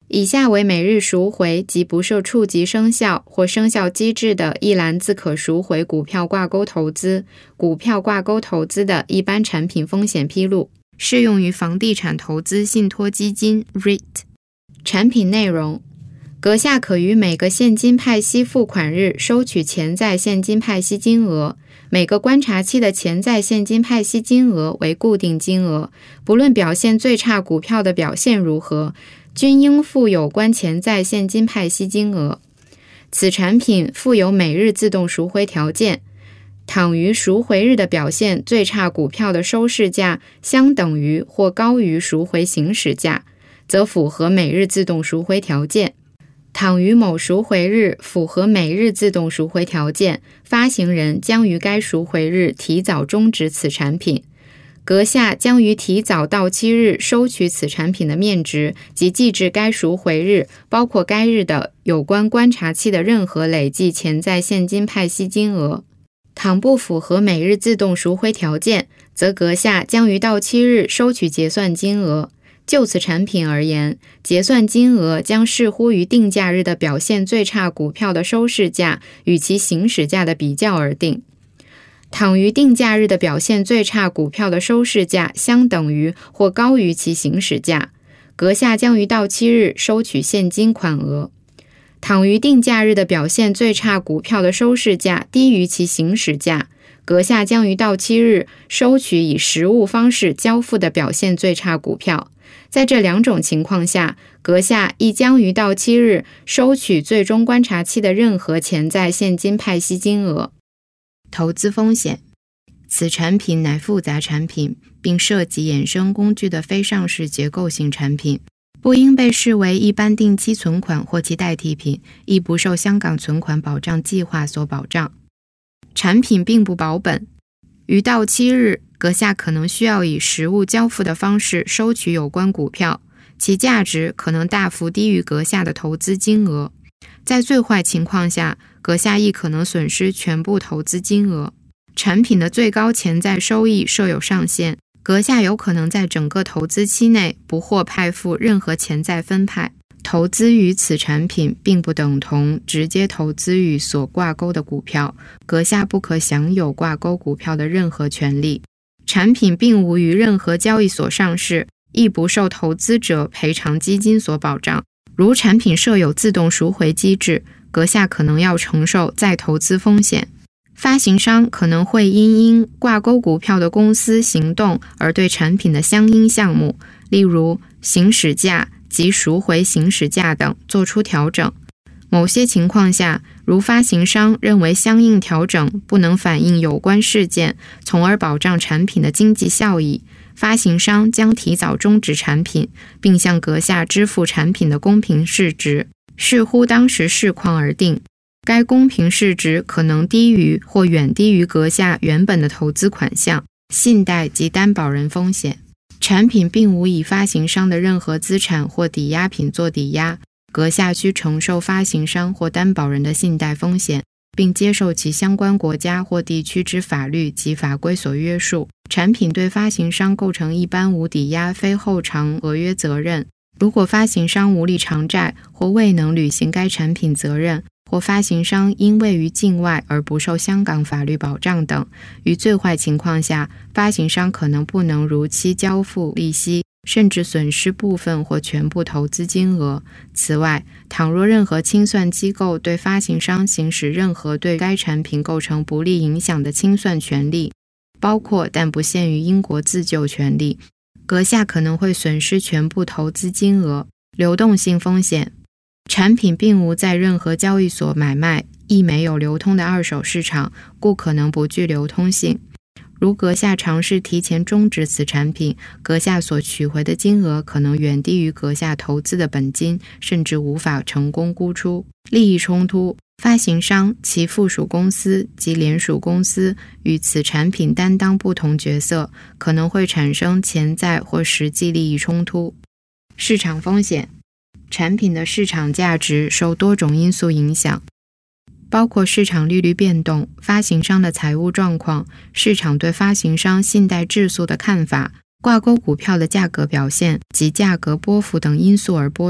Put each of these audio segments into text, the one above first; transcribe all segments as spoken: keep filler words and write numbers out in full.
以下为每日赎回及不受触及生效或生效机制的一篮子可赎回股票挂钩投资、股票挂钩投资的一般产品风险披露，适用于房地产投资信托基金 R E I T。 产品内容：阁下可于每个现金派息付款日收取潜在现金派息金额，每个观察期的潜在现金派息金额为固定金额，不论表现最差股票的表现如何，均应付有关潜在现金派息金额。此产品附有每日自动赎回条件，倘于赎回日的表现最差股票的收市价相等于或高于赎回行使价，则符合每日自动赎回条件。倘于某赎回日符合每日自动赎回条件，发行人将于该赎回日提早终止此产品。阁下将于提早到期日收取此产品的面值及计至该赎回日，包括该日的有关观察期的任何累计潜在现金派息金额。倘不符合每日自动赎回条件，则阁下将于到期日收取结算金额。就此产品而言，结算金额将视乎于定价日的表现最差股票的收市价与其行使价的比较而定。倘于定价日的表现最差股票的收市价相等于或高于其行使价，阁下将于到期日收取现金款额。倘于定价日的表现最差股票的收市价低于其行使价，阁下将于到期日收取以实物方式交付的表现最差股票。在这两种情况下，阁下亦将于到期日收取最终观察期的任何潜在现金派息金额。投资风险：此产品乃复杂产品，并涉及衍生工具的非上市结构性产品，不应被视为一般定期存款或其代替品，亦不受香港存款保障计划所保障。产品并不保本，于到期日，阁下可能需要以实物交付的方式收取有关股票，其价值可能大幅低于阁下的投资金额。在最坏情况下，阁下亦可能损失全部投资金额。产品的最高潜在收益设有上限，阁下有可能在整个投资期内不获派付任何潜在分派。投资于此产品并不等同直接投资于所挂钩的股票，阁下不可享有挂钩股票的任何权利。产品并无于任何交易所上市，亦不受投资者赔偿基金所保障。如产品设有自动赎回机制，阁下可能要承受再投资风险。发行商可能会因因挂钩股票的公司行动而对产品的相应项目，例如行使价及赎回行使价等做出调整。某些情况下，如发行商认为相应调整不能反映有关事件，从而保障产品的经济效益，发行商将提早终止产品，并向阁下支付产品的公平市值，视乎当时市况而定。该公平市值可能低于或远低于阁下原本的投资款项。信贷及担保人风险：产品并无以发行商的任何资产或抵押品做抵押，阁下需承受发行商或担保人的信贷风险，并接受其相关国家或地区之法律及法规所约束。产品对发行商构成一般无抵押非后偿合约责任。如果发行商无力偿债或未能履行该产品责任，或发行商因位于境外而不受香港法律保障等，于最坏情况下，发行商可能不能如期交付利息，甚至损失部分或全部投资金额。此外，倘若任何清算机构对发行商行使任何对该产品构成不利影响的清算权利，包括但不限于英国自救权利，阁下可能会损失全部投资金额。流动性风险：产品并无在任何交易所买卖，亦没有流通的二手市场，故可能不具流通性。如阁下尝试提前终止此产品，阁下所取回的金额可能远低于阁下投资的本金，甚至无法成功估出。利益冲突：发行商、其附属公司及联属公司与此产品担当不同角色，可能会产生潜在或实际利益冲突。市场风险：产品的市场价值受多种因素影响，包括市场利率变动、发行商的财务状况、市场对发行商信贷质素的看法、挂钩股票的价格表现及价格波幅等因素而波动。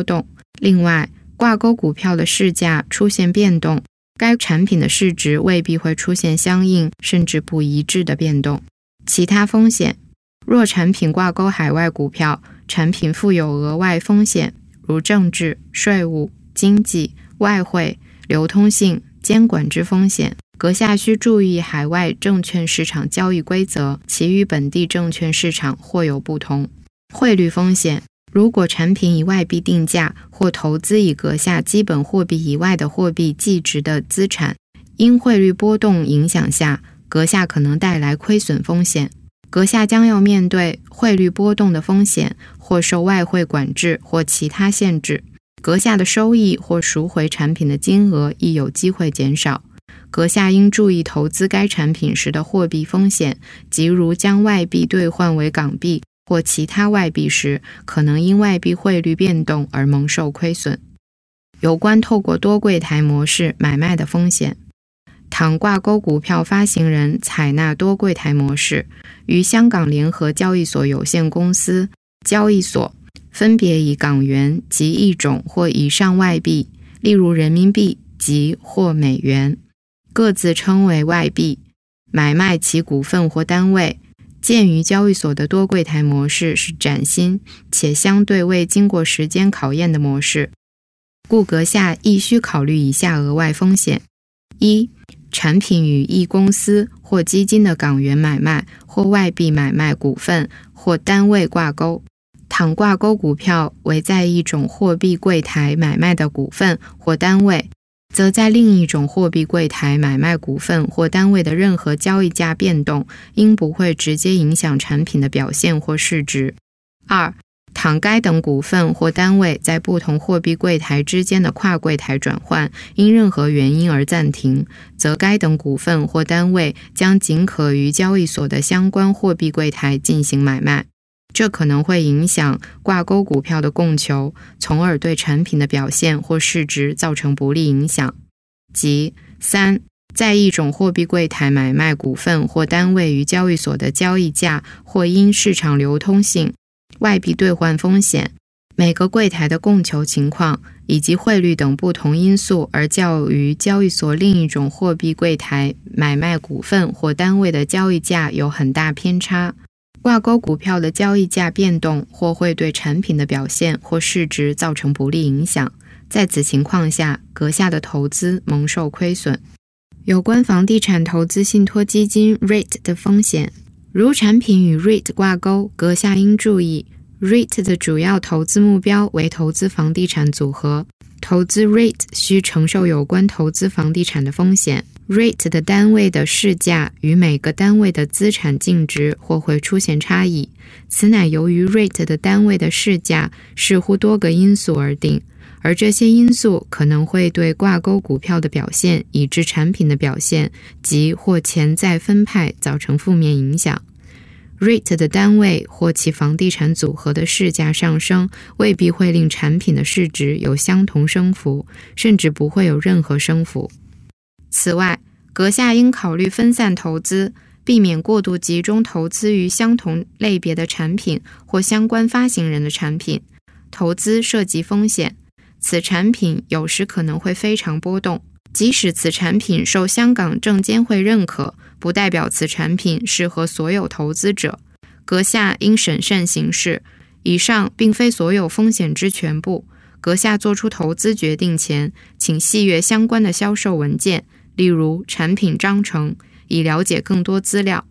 另外，挂钩股票的市价出现变动，该产品的市值未必会出现相应甚至不一致的变动。其他风险，若产品挂钩海外股票，产品负有额外风险，如政治、税务、经济、外汇、流通性、监管之风险，阁下需注意海外证券市场交易规则，其与本地证券市场或有不同。汇率风险，如果产品以外币定价或投资以阁下基本货币以外的货币计值的资产，因汇率波动影响下，阁下可能带来亏损风险。阁下将要面对汇率波动的风险，或受外汇管制或其他限制。阁下的收益或赎回产品的金额亦有机会减少。阁下应注意投资该产品时的货币风险，即如将外币兑换为港币或其他外币时，可能因外币汇率变动而蒙受亏损。有关透过多柜台模式买卖的风险，倘挂钩股票发行人采纳多柜台模式，于香港联合交易所有限公司交易所分别以港元及一种或以上外币，例如人民币及或美元，各自称为外币，买卖其股份或单位。鉴于交易所的多柜台模式是崭新且相对未经过时间考验的模式，故阁下亦需考虑以下额外风险：一、产品与一公司或基金的港元买卖或外币买卖股份或单位挂钩，倘挂钩股票为在一种货币柜台买卖的股份或单位，则在另一种货币柜台买卖股份或单位的任何交易价变动，应不会直接影响产品的表现或市值。二、倘该等股份或单位在不同货币柜台之间的跨柜台转换因任何原因而暂停，则该等股份或单位将仅可于交易所的相关货币柜台进行买卖，这可能会影响挂钩股票的供求，从而对产品的表现或市值造成不利影响。即三、在一种货币柜台买卖股份或单位于交易所的交易价或因市场流通性、外币兑换风险、每个柜台的供求情况以及汇率等不同因素而较于交易所另一种货币柜台买卖股份或单位的交易价有很大偏差。挂钩股票的交易价变动或会对产品的表现或市值造成不利影响，在此情况下，阁下的投资蒙受亏损。有关房地产投资信托基金 R E I T 的风险，如产品与 R E I T 挂钩，阁下应注意 R E I T 的主要投资目标为投资房地产组合，投资 R E I T 需承受有关投资房地产的风险。R E I T 的单位的市价与每个单位的资产净值或会出现差异，此乃由于 R E I T 的单位的市价视乎多个因素而定，而这些因素可能会对挂钩股票的表现以至产品的表现及或潜在分派造成负面影响。R E I T 的单位或其房地产组合的市价上升，未必会令产品的市值有相同升幅，甚至不会有任何升幅。此外，阁下应考虑分散投资，避免过度集中投资于相同类别的产品或相关发行人的产品。投资涉及风险，此产品有时可能会非常波动，即使此产品受香港证监会认可，不代表此产品适合所有投资者。阁下应审慎行事，以上并非所有风险之全部。阁下做出投资决定前，请细阅相关的销售文件，例如产品章程，以了解更多资料。